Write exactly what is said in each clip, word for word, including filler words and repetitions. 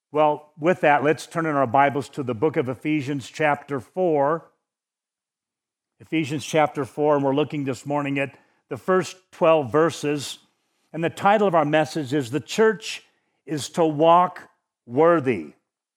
Well, with that, let's turn in our Bibles to the book of Ephesians chapter four. Ephesians chapter four, and we're looking this morning at the first twelve verses. And the title of our message is The Church is to Walk Worthy.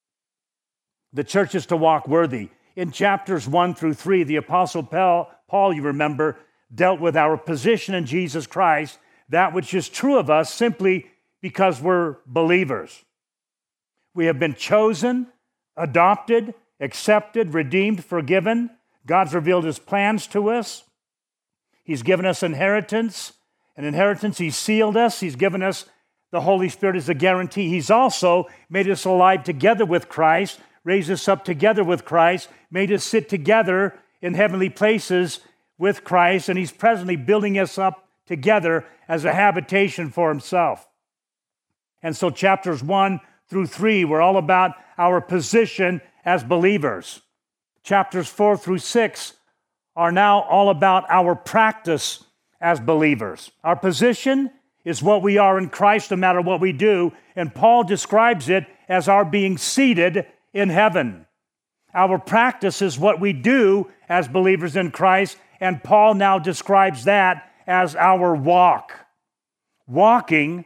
The church is to walk worthy. In chapters one through three, the Apostle Paul, you remember, dealt with our position in Jesus Christ, that which is true of us simply because we're believers. We have been chosen, adopted, accepted, redeemed, forgiven. God's revealed His plans to us. He's given us inheritance. An inheritance, He's sealed us. He's given us the Holy Spirit as a guarantee. He's also made us alive together with Christ, raised us up together with Christ, made us sit together in heavenly places with Christ, and He's presently building us up together as a habitation for Himself. And so chapters one through three were all about our position as believers. Chapters four through six are now all about our practice as believers. Our position is what we are in Christ no matter what we do, and Paul describes it as our being seated in heaven. Our practice is what we do as believers in Christ, and Paul now describes that as our walk. Walking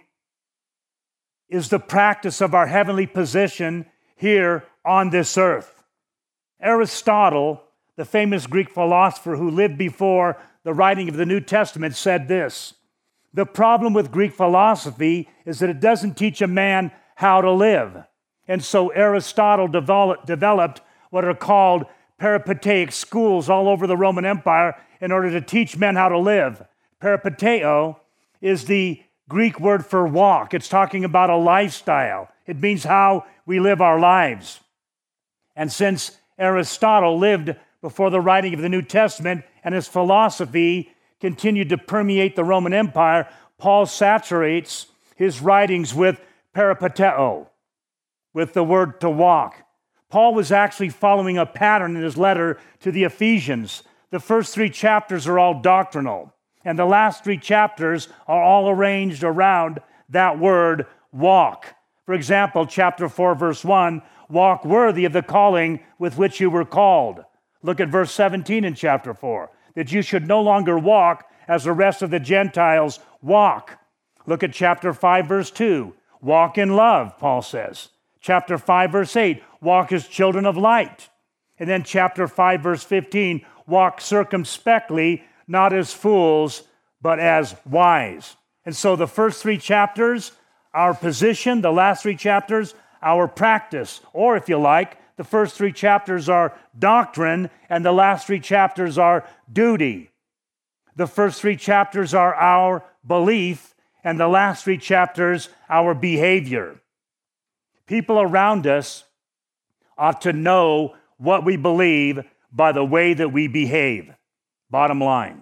is the practice of our heavenly position here on this earth. Aristotle, the famous Greek philosopher who lived before the writing of the New Testament, said this: "The problem with Greek philosophy is that it doesn't teach a man how to live." And so Aristotle developed, developed what are called peripateic schools all over the Roman Empire in order to teach men how to live. Peripateo is the Greek word for walk. It's talking about a lifestyle. It means how we live our lives. And since Aristotle lived before the writing of the New Testament and his philosophy continued to permeate the Roman Empire, Paul saturates his writings with peripateo, with the word to walk. Paul was actually following a pattern in his letter to the Ephesians. The first three chapters are all doctrinal, and the last three chapters are all arranged around that word walk. For example, chapter four, verse one, walk worthy of the calling with which you were called. Look at verse seventeen in chapter four, that you should no longer walk as the rest of the Gentiles walk. Look at chapter five, verse two, walk in love, Paul says. Chapter five, verse eight, walk as children of light. And then chapter five, verse fifteen, walk circumspectly, not as fools, but as wise. And so the first three chapters, our position, the last three chapters, our practice. Or if you like, the first three chapters are doctrine, and the last three chapters are duty. The first three chapters are our belief, and the last three chapters, our behavior. People around us ought to know what we believe by the way that we behave. Bottom line.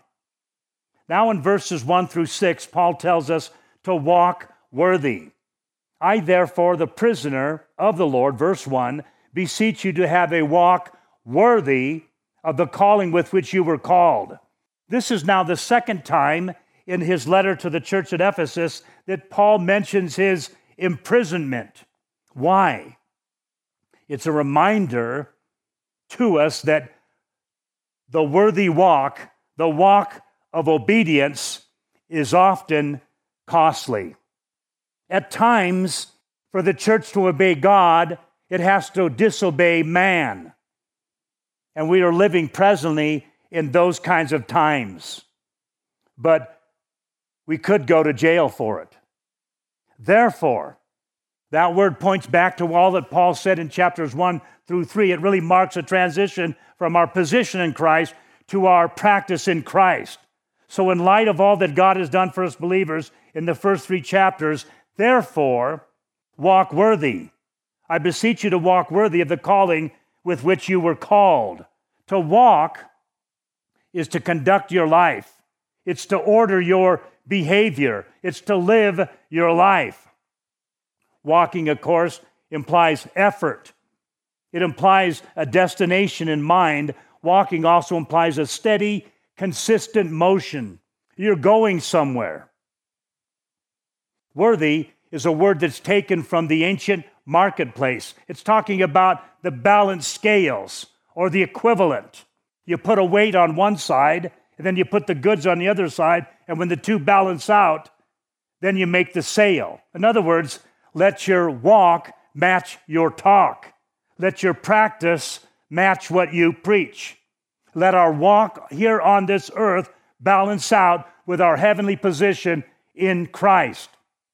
Now in verses one through six, Paul tells us to walk worthy. I, therefore, the prisoner of the Lord, verse one, beseech you to have a walk worthy of the calling with which you were called. This is now the second time in his letter to the church at Ephesus that Paul mentions his imprisonment. Why? It's a reminder to us that the worthy walk, the walk of obedience, is often costly. At times, for the church to obey God, it has to disobey man. And we are living presently in those kinds of times. But we could go to jail for it. Therefore, that word points back to all that Paul said in chapters one through three. It really marks a transition from our position in Christ to our practice in Christ. So in light of all that God has done for us believers in the first three chapters, therefore, walk worthy. I beseech you to walk worthy of the calling with which you were called. To walk is to conduct your life. It's to order your behavior. It's to live your life. Walking, of course, implies effort. It implies a destination in mind. Walking also implies a steady, consistent motion. You're going somewhere. Worthy is a word that's taken from the ancient marketplace. It's talking about the balanced scales or the equivalent. You put a weight on one side, and then you put the goods on the other side, and when the two balance out, then you make the sale. In other words, let your walk match your talk. Let your practice match what you preach. Let our walk here on this earth balance out with our heavenly position in Christ.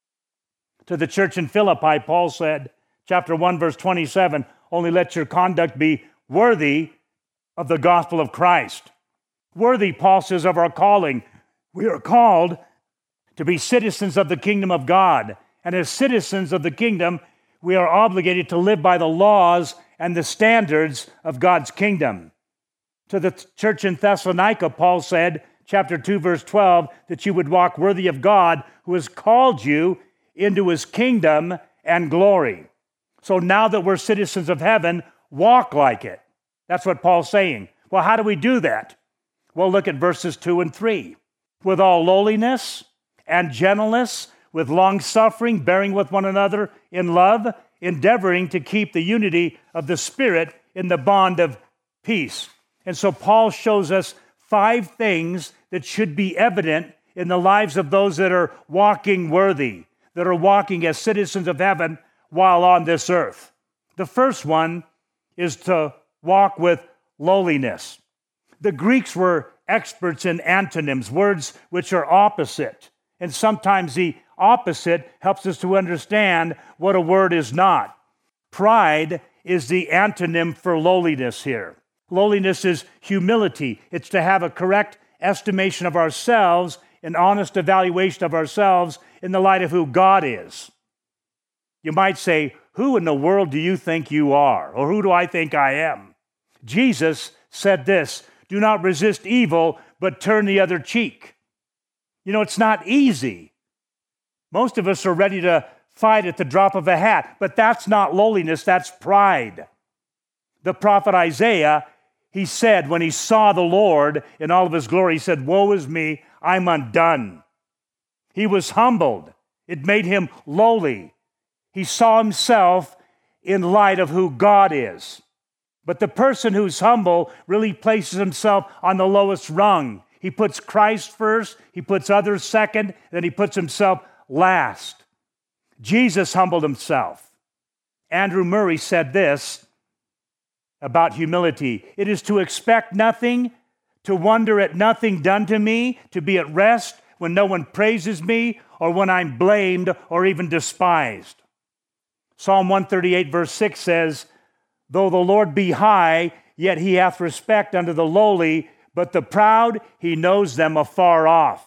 To the church in Philippi, Paul said, chapter one, verse twenty-seven, only let your conduct be worthy of the gospel of Christ. Worthy, Paul says, of our calling. We are called to be citizens of the kingdom of God. And as citizens of the kingdom, we are obligated to live by the laws and the standards of God's kingdom. To the church in Thessalonica, Paul said, chapter two, verse twelve, that you would walk worthy of God who has called you into his kingdom and glory. So now that we're citizens of heaven, walk like it. That's what Paul's saying. Well, how do we do that? Well, look at verses two and three. With all lowliness and gentleness, with long-suffering, bearing with one another in love, endeavoring to keep the unity of the Spirit in the bond of peace. And so Paul shows us five things that should be evident in the lives of those that are walking worthy, that are walking as citizens of heaven while on this earth. The first one is to walk with lowliness. The Greeks were experts in antonyms, words which are opposite. And sometimes the opposite helps us to understand what a word is not. Pride is the antonym for lowliness here. Lowliness is humility. It's to have a correct estimation of ourselves, an honest evaluation of ourselves in the light of who God is. You might say, who in the world do you think you are? Or who do I think I am? Jesus said this, do not resist evil, but turn the other cheek. You know, it's not easy. Most of us are ready to fight at the drop of a hat, but that's not lowliness, that's pride. The prophet Isaiah, he said when he saw the Lord in all of his glory, he said, woe is me, I'm undone. He was humbled. It made him lowly. He saw himself in light of who God is. But the person who's humble really places himself on the lowest rung. He puts Christ first, he puts others second, then he puts himself last. Jesus humbled himself. Andrew Murray said this about humility. It is to expect nothing, to wonder at nothing done to me, to be at rest when no one praises me or when I'm blamed or even despised. Psalm one thirty-eight verse six says, though the Lord be high, yet he hath respect unto the lowly, but the proud he knows them afar off.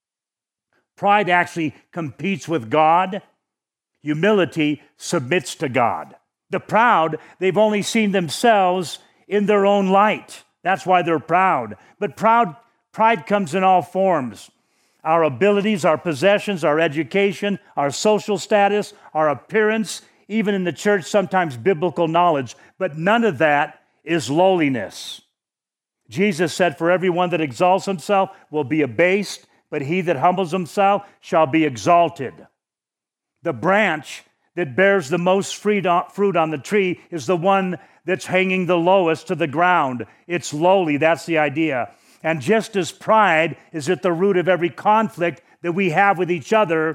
Pride actually competes with God. Humility submits to God. The proud, they've only seen themselves in their own light. That's why they're proud. But proud, pride comes in all forms. Our abilities, our possessions, our education, our social status, our appearance, even in the church, sometimes biblical knowledge. But none of that is lowliness. Jesus said, for everyone that exalts himself will be abased, but he that humbles himself shall be exalted. The branch that bears the most fruit on the tree is the one that's hanging the lowest to the ground. It's lowly, that's the idea. And just as pride is at the root of every conflict that we have with each other,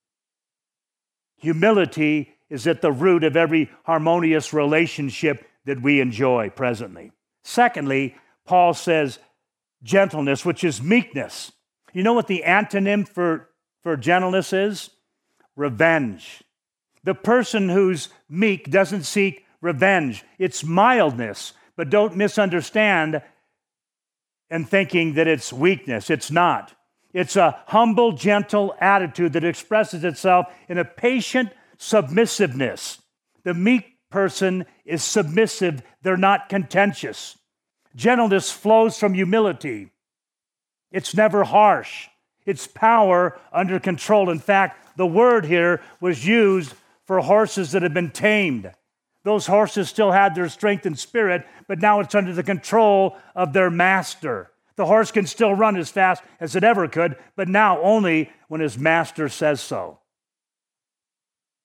humility is at the root of every harmonious relationship that we enjoy presently. Secondly, Paul says gentleness, which is meekness. You know what the antonym for, for gentleness is? Revenge. The person who's meek doesn't seek revenge. It's mildness, but don't misunderstand and thinking that it's weakness. It's not. It's a humble, gentle attitude that expresses itself in a patient submissiveness. The meek person is submissive. They're not contentious. Gentleness flows from humility. It's never harsh. It's power under control. In fact, the word here was used for horses that have been tamed. Those horses still had their strength and spirit, but now it's under the control of their master. The horse can still run as fast as it ever could, but now only when his master says so.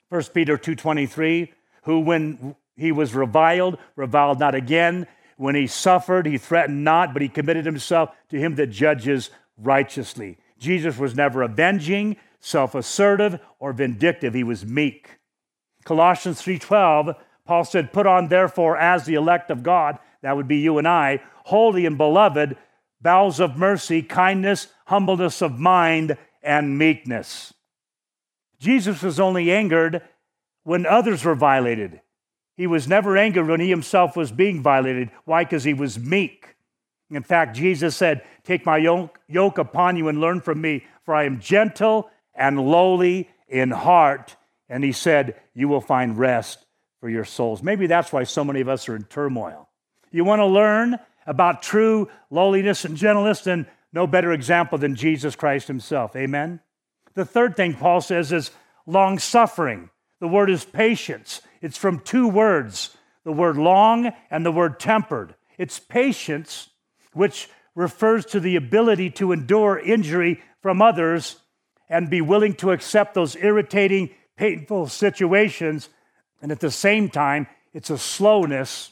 First Peter two twenty-three, who when he was reviled, reviled not again. When he suffered, he threatened not, but he committed himself to him that judges righteously. Jesus was never avenging, self-assertive, or vindictive. He was meek. Colossians three twelve, Paul said, put on therefore as the elect of God, that would be you and I, holy and beloved, bowels of mercy, kindness, humbleness of mind, and meekness. Jesus was only angered when others were violated. He was never angered when he himself was being violated. Why? Because he was meek. In fact, Jesus said, take my yoke, yoke upon you and learn from me, for I am gentle and lowly in heart. And he said, you will find rest for your souls. Maybe that's why so many of us are in turmoil. You want to learn about true lowliness and gentleness, then no better example than Jesus Christ himself. Amen? The third thing Paul says is long-suffering. The word is patience. It's from two words, the word long and the word tempered. It's patience, which refers to the ability to endure injury from others and be willing to accept those irritating, painful situations. And at the same time, it's a slowness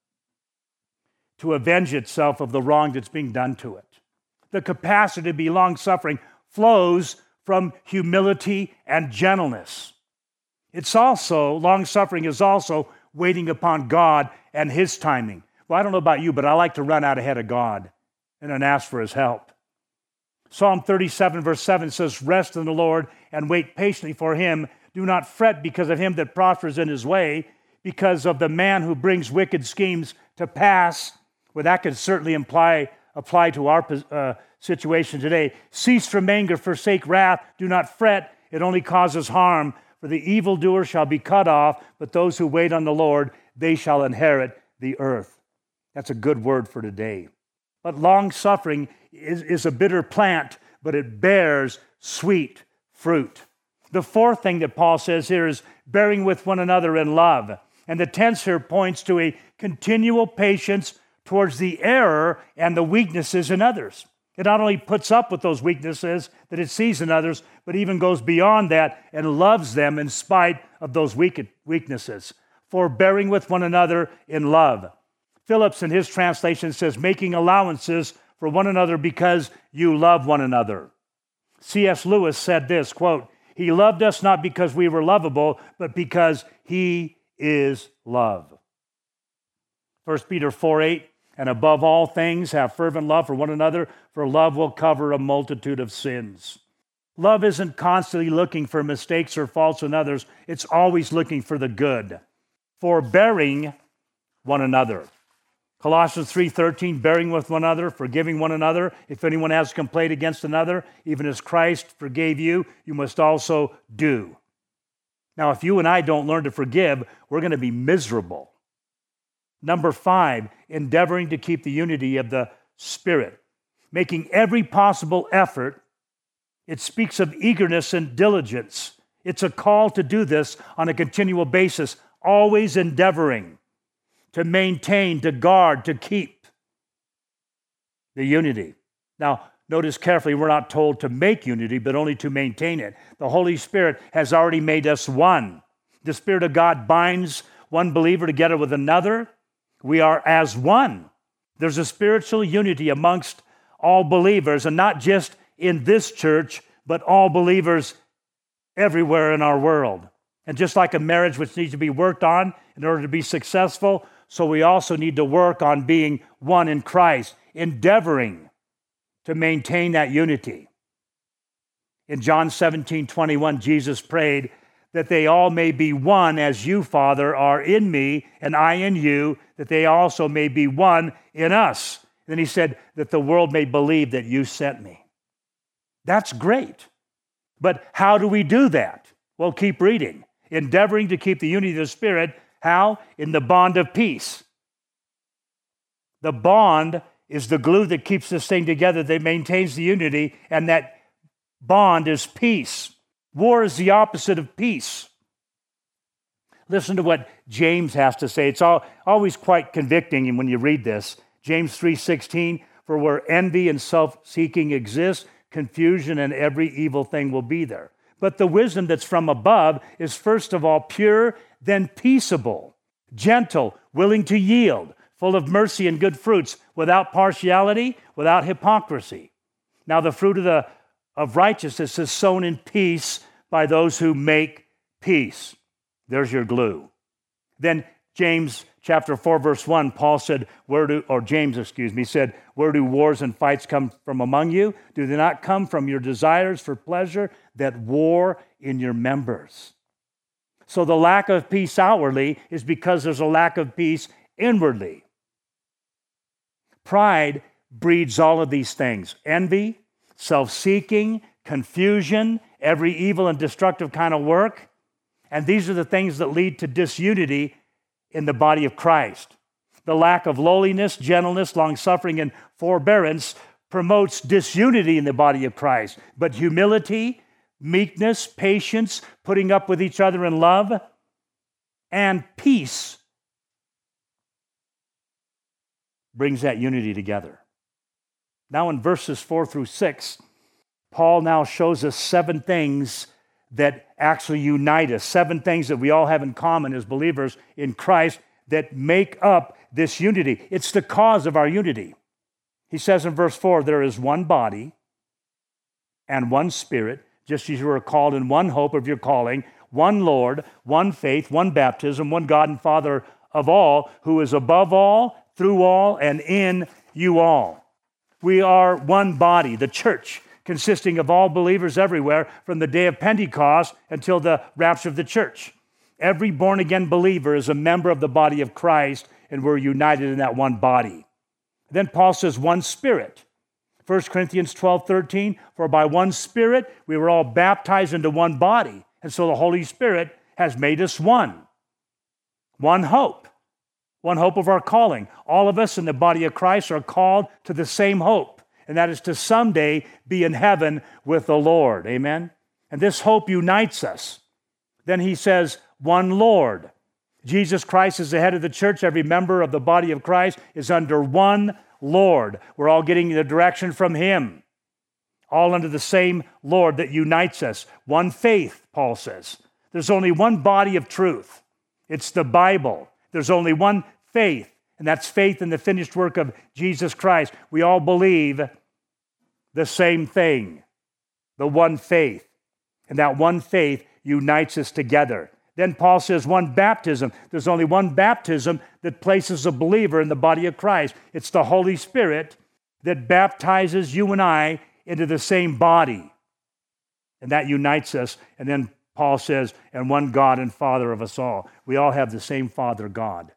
to avenge itself of the wrong that's being done to it. The capacity to be long-suffering flows from humility and gentleness. It's also, long-suffering is also waiting upon God and his timing. Well, I don't know about you, but I like to run out ahead of God and then ask for his help. Psalm thirty-seven, verse seven says, rest in the Lord and wait patiently for him. Do not fret because of him that prospers in his way, because of the man who brings wicked schemes to pass. Well, that could certainly imply, apply to our uh, situation today. Cease from anger, forsake wrath. Do not fret. It only causes harm. For the evildoer shall be cut off, but those who wait on the Lord, they shall inherit the earth. That's a good word for today. But long-suffering is, is a bitter plant, but it bears sweet fruit. The fourth thing that Paul says here is bearing with one another in love. And the tense here points to a continual patience towards the error and the weaknesses in others. It not only puts up with those weaknesses that it sees in others, but even goes beyond that and loves them in spite of those weaknesses. Forbearing with one another in love. Phillips, in his translation, says, making allowances for one another because you love one another. C S Lewis said this, quote, he loved us not because we were lovable, but because he is love. First Peter four eight, and above all things, have fervent love for one another, for love will cover a multitude of sins. Love isn't constantly looking for mistakes or faults in others. It's always looking for the good. Forbearing one another. Colossians three thirteen, bearing with one another, forgiving one another. If anyone has a complaint against another, even as Christ forgave you, you must also do. Now, if you and I don't learn to forgive, we're going to be miserable. Number five, endeavoring to keep the unity of the Spirit, making every possible effort. It speaks of eagerness and diligence. It's a call to do this on a continual basis, always endeavoring to maintain, to guard, to keep the unity. Now, notice carefully, we're not told to make unity, but only to maintain it. The Holy Spirit has already made us one. The Spirit of God binds one believer together with another. We are as one. There's a spiritual unity amongst all believers, and not just in this church, but all believers everywhere in our world. And just like a marriage which needs to be worked on in order to be successful, so we also need to work on being one in Christ, endeavoring to maintain that unity. In John seventeen twenty-one, Jesus prayed that they all may be one as you, Father, are in me and I in you, that they also may be one in us. Then he said that the world may believe that you sent me. That's great. But how do we do that? Well, keep reading. Endeavoring to keep the unity of the Spirit. How? In the bond of peace. The bond is the glue that keeps this thing together, that maintains the unity, and that bond is peace. War is the opposite of peace. Listen to what James has to say. It's all, always quite convicting when you read this. James three sixteen, for where envy and self-seeking exist, confusion and every evil thing will be there. But the wisdom that's from above is first of all pure, then peaceable, gentle, willing to yield, full of mercy and good fruits, without partiality, without hypocrisy. Now the fruit of the of righteousness is sown in peace by those who make peace. There's your glue. Then James chapter four, verse one, Paul said, where do, or James, excuse me, said, where do wars and fights come from among you? Do they not come from your desires for pleasure that war in your members? So the lack of peace outwardly is because there's a lack of peace inwardly. Pride breeds all of these things: envy, self-seeking, confusion, every evil and destructive kind of work. And these are the things that lead to disunity in the body of Christ. The lack of lowliness, gentleness, long-suffering, and forbearance promotes disunity in the body of Christ. But humility, meekness, patience, putting up with each other in love, and peace brings that unity together. Now in verses four through six, Paul now shows us seven things that actually unite us, seven things that we all have in common as believers in Christ that make up this unity. It's the cause of our unity. He says in verse four, there is one body and one Spirit, just as you are called in one hope of your calling, one Lord, one faith, one baptism, one God and Father of all, who is above all, through all, and in you all. We are one body, the church, consisting of all believers everywhere from the day of Pentecost until the rapture of the church. Every born-again believer is a member of the body of Christ, and we're united in that one body. Then Paul says one Spirit. First Corinthians twelve thirteen, for by one Spirit we were all baptized into one body, and so the Holy Spirit has made us one. One hope. One hope of our calling. All of us in the body of Christ are called to the same hope, and that is to someday be in heaven with the Lord. Amen? And this hope unites us. Then he says, one Lord. Jesus Christ is the head of the church. Every member of the body of Christ is under one Lord. We're all getting the direction from him. All under the same Lord that unites us. One faith, Paul says. There's only one body of truth. It's the Bible. There's only one faith, and that's faith in the finished work of Jesus Christ. We all believe the same thing, the one faith. And that one faith unites us together. Then Paul says one baptism. There's only one baptism that places a believer in the body of Christ. It's the Holy Spirit that baptizes you and I into the same body. And that unites us. And then Paul says, and one God and Father of us all. We all have the same Father God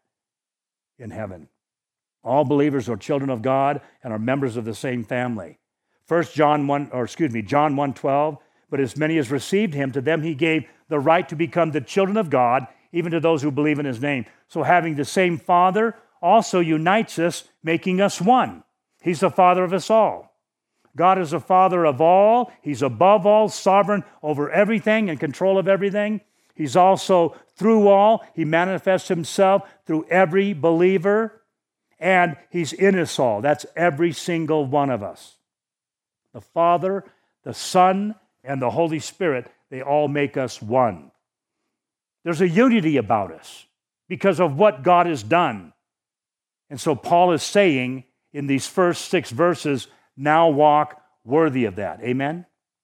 in heaven. All believers are children of God and are members of the same family. First John one, or excuse me, John one twelve, but as many as received him, to them he gave the right to become the children of God, even to those who believe in his name. So having the same Father also unites us, making us one. He's the Father of us all. God is the Father of all. He's above all, sovereign over everything, in control of everything. He's also through all. He manifests himself through every believer, and he's in us all. That's every single one of us. The Father, the Son, and the Holy Spirit, they all make us one. There's a unity about us because of what God has done. And so Paul is saying in these first six verses, now walk worthy of that. Amen?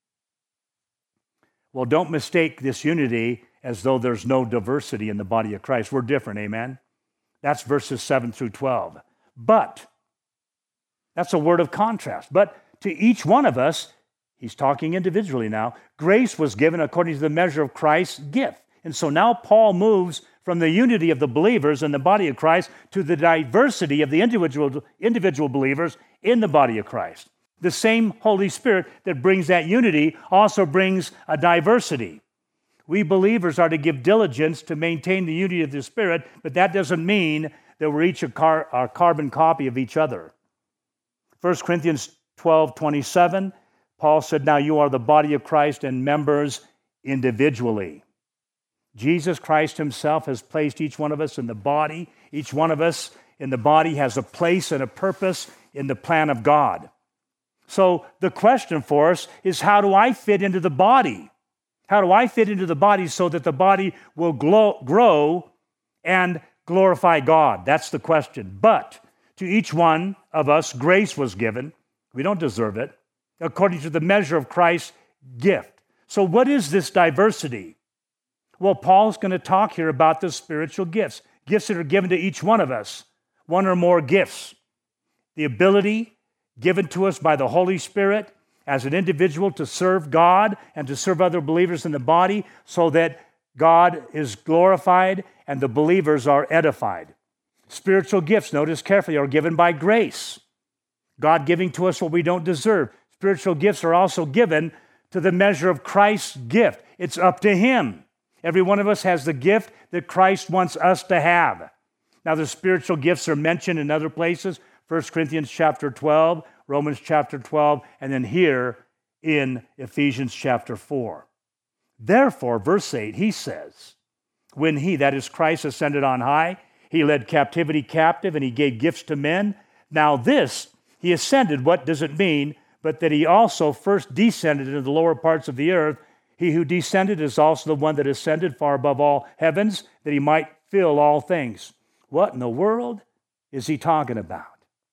Well, don't mistake this unity as though there's no diversity in the body of Christ. We're different, amen? That's verses seven through twelve. But, that's a word of contrast. But to each one of us, he's talking individually now, grace was given according to the measure of Christ's gift. And so now Paul moves from the unity of the believers in the body of Christ to the diversity of the individual, individual believers in the body of Christ. The same Holy Spirit that brings that unity also brings a diversity. We believers are to give diligence to maintain the unity of the Spirit, but that doesn't mean that we're each a, car, a carbon copy of each other. First Corinthians twelve twenty-seven, Paul said, now you are the body of Christ and members individually. Jesus Christ himself has placed each one of us in the body. Each one of us in the body has a place and a purpose in the plan of God. So the question for us is, how do I fit into the body? How do I fit into the body so that the body will glow, grow and glorify God? That's the question. But to each one of us, grace was given. We don't deserve it, according to the measure of Christ's gift. So what is this diversity? Well, Paul's going to talk here about the spiritual gifts, gifts that are given to each one of us, one or more gifts. The ability given to us by the Holy Spirit as an individual to serve God and to serve other believers in the body so that God is glorified and the believers are edified. Spiritual gifts, notice carefully, are given by grace. God giving to us what we don't deserve. Spiritual gifts are also given to the measure of Christ's gift. It's up to Him. Every one of us has the gift that Christ wants us to have. Now, the spiritual gifts are mentioned in other places, First Corinthians chapter twelve, Romans chapter twelve, and then here in Ephesians chapter four. Therefore, verse eight, he says, when he, that is Christ, ascended on high, he led captivity captive and he gave gifts to men. Now this, he ascended, what does it mean? But that he also first descended into the lower parts of the earth. He who descended is also the one that ascended far above all heavens, that he might fill all things. What in the world is he talking about?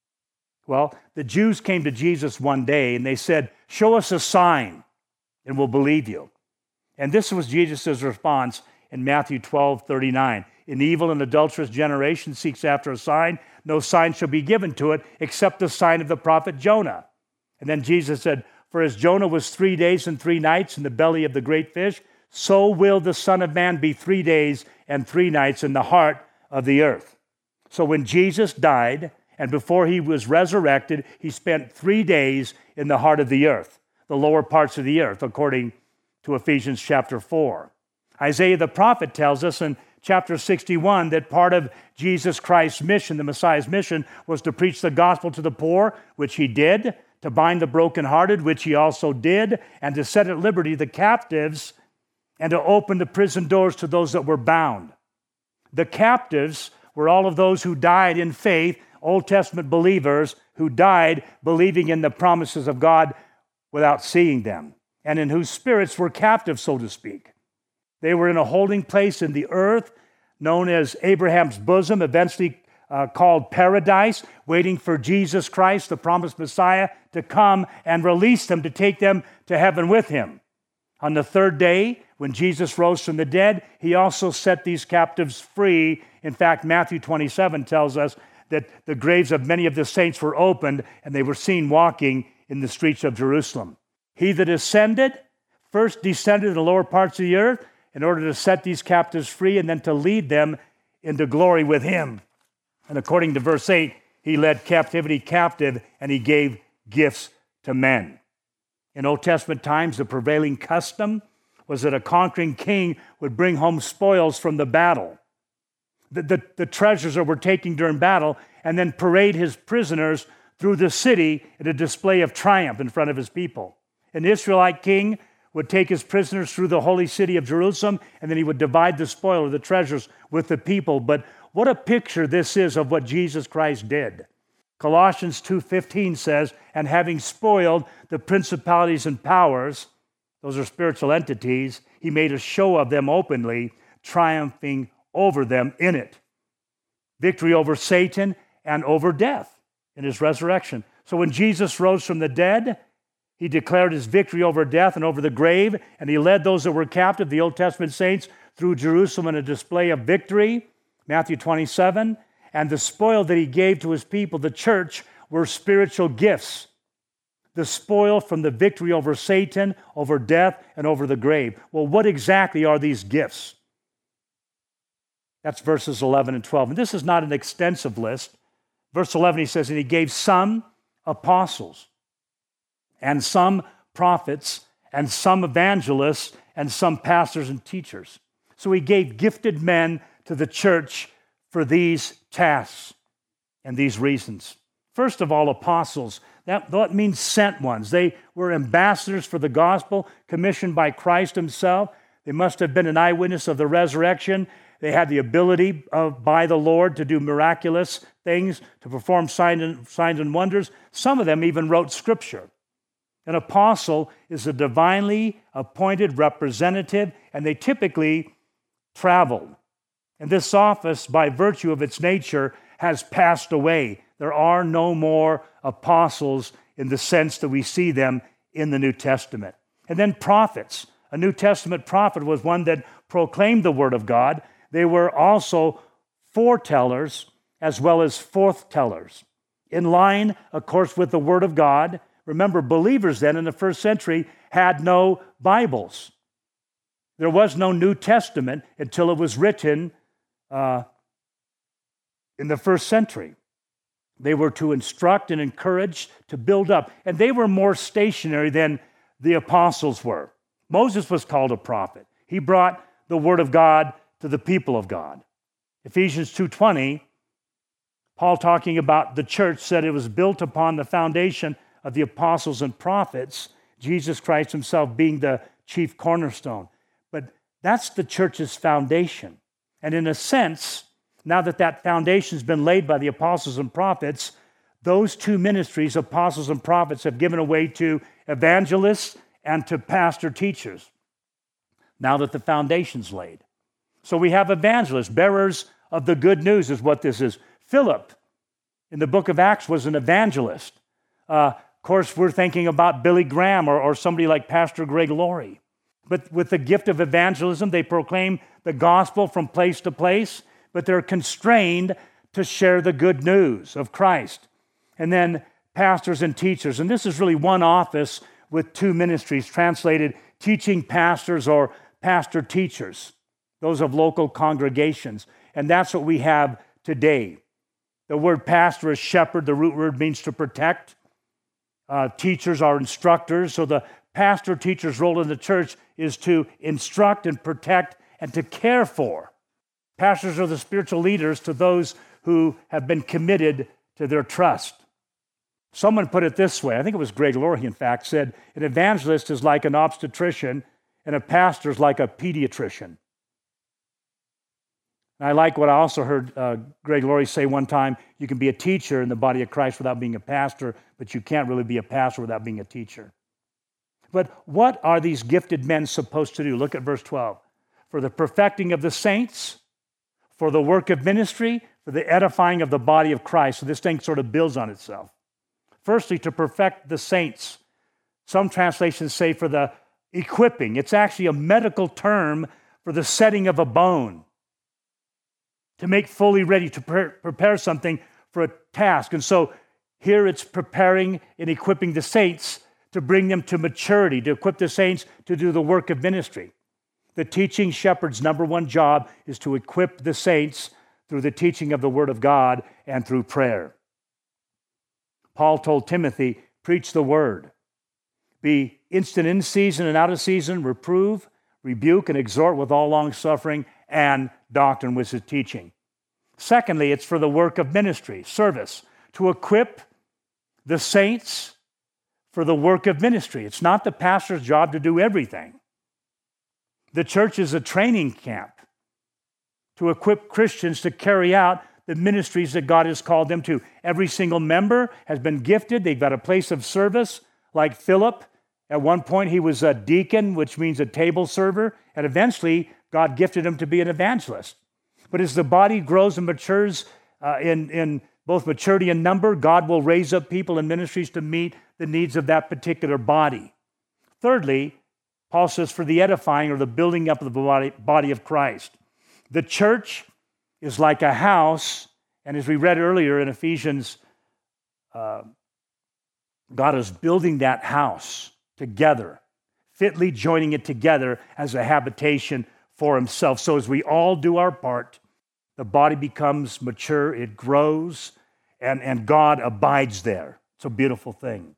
Well, the Jews came to Jesus one day and they said, show us a sign and we'll believe you. And this was Jesus' response in Matthew twelve thirty-nine. An evil and adulterous generation seeks after a sign. No sign shall be given to it except the sign of the prophet Jonah. And then Jesus said, for as Jonah was three days and three nights in the belly of the great fish, so will the Son of Man be three days and three nights in the heart of the earth. So when Jesus died, and before he was resurrected, he spent three days in the heart of the earth, the lower parts of the earth, according to Ephesians chapter four. Isaiah the prophet tells us in chapter sixty-one that part of Jesus Christ's mission, the Messiah's mission, was to preach the gospel to the poor, which he did, to bind the brokenhearted, which he also did, and to set at liberty the captives, and to open the prison doors to those that were bound. The captives were all of those who died in faith, Old Testament believers who died believing in the promises of God without seeing them, and in whose spirits were captive, so to speak. They were in a holding place in the earth known as Abraham's bosom, eventually uh, called paradise, waiting for Jesus Christ, the promised Messiah, to come and release them, to take them to heaven with him. On the third day, when Jesus rose from the dead, he also set these captives free. In fact, Matthew twenty-seven tells us that the graves of many of the saints were opened and they were seen walking in the streets of Jerusalem. He that ascended first descended to the lower parts of the earth in order to set these captives free and then to lead them into glory with him. And according to verse eight, he led captivity captive and he gave gifts to men. In Old Testament times, the prevailing custom was that a conquering king would bring home spoils from the battle, the, the, the treasures that were taken during battle, and then parade his prisoners through the city in a display of triumph in front of his people. An Israelite king would take his prisoners through the holy city of Jerusalem, and then he would divide the spoil or the treasures with the people. But what a picture this is of what Jesus Christ did. Colossians two fifteen says, and having spoiled the principalities and powers, those are spiritual entities, he made a show of them openly, triumphing over them in it. Victory over Satan and over death in his resurrection. So when Jesus rose from the dead, he declared his victory over death and over the grave, and he led those that were captive, the Old Testament saints, through Jerusalem in a display of victory, Matthew twenty-seven, and the spoil that he gave to his people, the church, were spiritual gifts. The spoil from the victory over Satan, over death, and over the grave. Well, what exactly are these gifts? That's verses eleven and twelve. And this is not an extensive list. Verse eleven, he says, and he gave some apostles, and some prophets, and some evangelists, and some pastors and teachers. So he gave gifted men to the church for these tasks and these reasons. First of all, apostles. That, that means sent ones. They were ambassadors for the gospel, commissioned by Christ himself. They must have been an eyewitness of the resurrection. They had the ability of, by the Lord to do miraculous things, to perform signs and, signs and wonders. Some of them even wrote scripture. An apostle is a divinely appointed representative, and they typically travel. And this office, by virtue of its nature, has passed away. There are no more apostles in the sense that we see them in the New Testament. And then prophets. A New Testament prophet was one that proclaimed the Word of God. They were also foretellers as well as forthtellers. In line, of course, with the Word of God. Remember, believers then in the first century had no Bibles. There was no New Testament until it was written uh, in the first century. They were to instruct and encourage, to build up. And they were more stationary than the apostles were. Moses was called a prophet. He brought the Word of God to the people of God. Ephesians two twenty, Paul talking about the church said it was built upon the foundation of the apostles and prophets, Jesus Christ himself being the chief cornerstone. But that's the church's foundation. And in a sense, now that that foundation's been laid by the apostles and prophets, those two ministries, apostles and prophets, have given away to evangelists and to pastor teachers, now that the foundation's laid. So we have evangelists, bearers of the good news is what this is. Philip, in the book of Acts, was an evangelist. Uh, of course, we're thinking about Billy Graham or, or somebody like Pastor Greg Laurie. But with the gift of evangelism, they proclaim the gospel from place to place, but they're constrained to share the good news of Christ. And then pastors and teachers. And this is really one office with two ministries, translated teaching pastors or pastor teachers, those of local congregations. And that's what we have today. The word pastor is shepherd. The root word means to protect. Uh, teachers are instructors. So the pastor teacher's role in the church is to instruct and protect and to care for. Pastors are the spiritual leaders to those who have been committed to their trust. Someone put it this way, I think it was Greg Laurie, in fact, said, an evangelist is like an obstetrician and a pastor is like a pediatrician. And I like what I also heard uh, Greg Laurie say one time, you can be a teacher in the body of Christ without being a pastor, but you can't really be a pastor without being a teacher. But what are these gifted men supposed to do? Look at verse twelve. For the perfecting of the saints, for the work of ministry, for the edifying of the body of Christ. So this thing sort of builds on itself. Firstly, to perfect the saints. Some translations say for the equipping. It's actually a medical term for the setting of a bone. To make fully ready, to pre- prepare something for a task. And so here it's preparing and equipping the saints to bring them to maturity, to equip the saints to do the work of ministry. The teaching shepherd's number one job is to equip the saints through the teaching of the Word of God and through prayer. Paul told Timothy, preach the Word. Be instant in season and out of season, reprove, rebuke, and exhort with all long-suffering and doctrine, which is teaching. Secondly, it's for the work of ministry, service, to equip the saints for the work of ministry. It's not the pastor's job to do everything. The church is a training camp to equip Christians to carry out the ministries that God has called them to. Every single member has been gifted. They've got a place of service, like Philip. At one point, he was a deacon, which means a table server, and eventually, God gifted him to be an evangelist. But as the body grows and matures uh, in, in both maturity and number, God will raise up people in ministries to meet the needs of that particular body. Thirdly, Paul says for the edifying or the building up of the body, body of Christ. The church is like a house, and as we read earlier in Ephesians, uh, God is building that house together, fitly joining it together as a habitation for himself. So as we all do our part, the body becomes mature, it grows, and, and God abides there. It's a beautiful thing.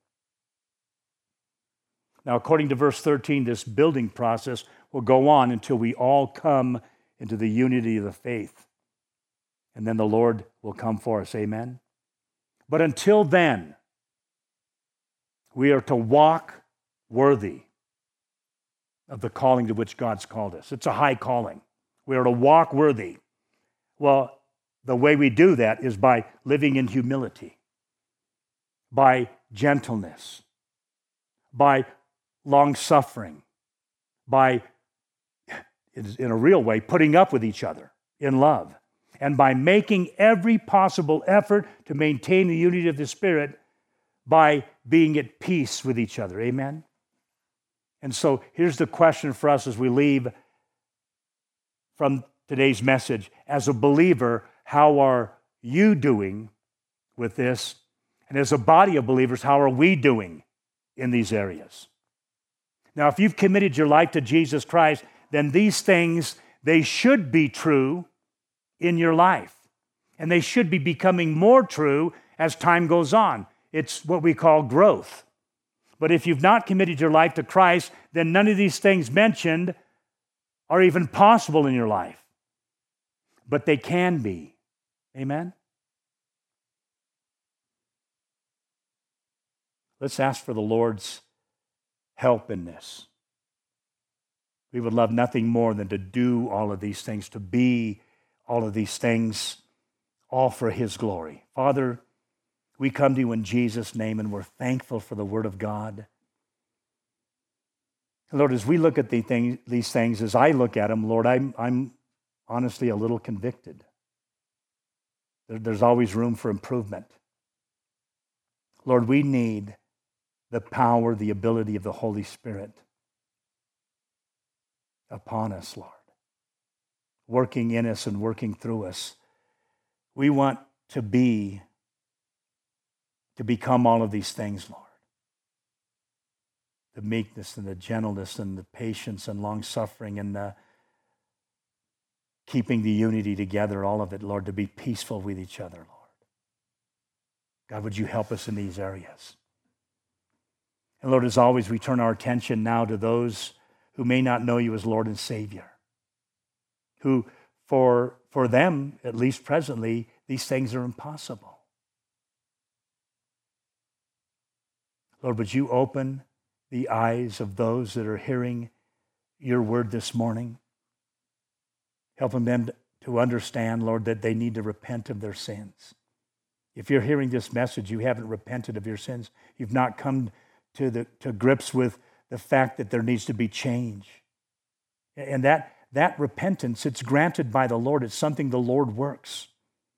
Now, according to verse thirteen, this building process will go on until we all come into the unity of the faith. And then the Lord will come for us. Amen? But until then, we are to walk worthy of the calling to which God's called us. It's a high calling. We are to walk worthy. Well, the way we do that is by living in humility, by gentleness, by long-suffering, by, in a real way, putting up with each other in love, and by making every possible effort to maintain the unity of the Spirit by being at peace with each other. Amen? And so here's the question for us as we leave from today's message. As a believer, how are you doing with this? And as a body of believers, how are we doing in these areas? Now, if you've committed your life to Jesus Christ, then these things, they should be true in your life. And they should be becoming more true as time goes on. It's what we call growth. But if you've not committed your life to Christ, then none of these things mentioned are even possible in your life. But they can be. Amen? Let's ask for the Lord's help in this. We would love nothing more than to do all of these things, to be all of these things, all for His glory. Father, we come to you in Jesus' name, and we're thankful for the Word of God. Lord, as we look at the thing, these things, as I look at them, Lord, I'm, I'm honestly a little convicted. There, there's always room for improvement. Lord, we need the power, the ability of the Holy Spirit upon us, Lord, working in us and working through us. We want to be, to become all of these things, Lord. The meekness and the gentleness and the patience and long-suffering and the keeping the unity together, all of it, Lord, to be peaceful with each other, Lord. God, would you help us in these areas? And Lord, as always, we turn our attention now to those who may not know you as Lord and Savior, who for, for them, at least presently, these things are impossible. Lord, would you open the eyes of those that are hearing your word this morning, helping them to understand, Lord, that they need to repent of their sins. If you're hearing this message, you haven't repented of your sins. You've not come to the to grips with the fact that there needs to be change. And that, that repentance, it's granted by the Lord. It's something the Lord works.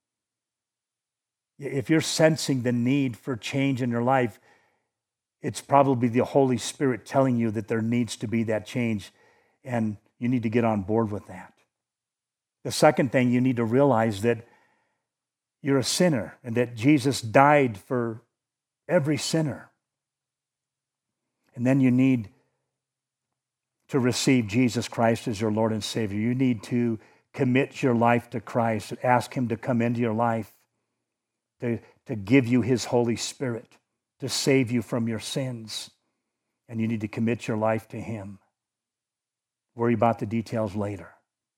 If you're sensing the need for change in your life, it's probably the Holy Spirit telling you that there needs to be that change, and you need to get on board with that. The second thing, you need to realize that you're a sinner and that Jesus died for every sinner. And then you need to receive Jesus Christ as your Lord and Savior. You need to commit your life to Christ, ask Him to come into your life, to, to give you His Holy Spirit, to save you from your sins. And you need to commit your life to Him. Worry about the details later.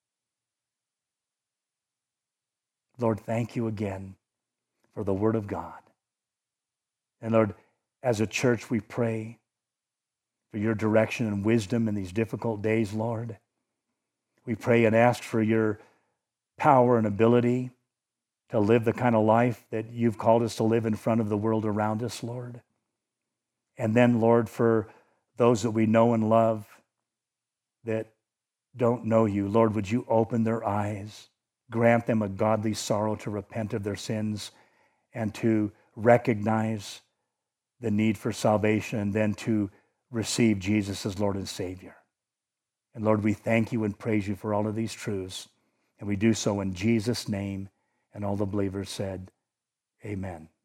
Lord, thank you again for the Word of God. And Lord, as a church, we pray for your direction and wisdom in these difficult days, Lord. We pray and ask for your power and ability to live the kind of life that you've called us to live in front of the world around us, Lord. And then, Lord, for those that we know and love that don't know you, Lord, would you open their eyes, grant them a godly sorrow to repent of their sins and to recognize the need for salvation and then to receive Jesus as Lord and Savior. And Lord, we thank you and praise you for all of these truths. And we do so in Jesus' name. And all the believers said, amen.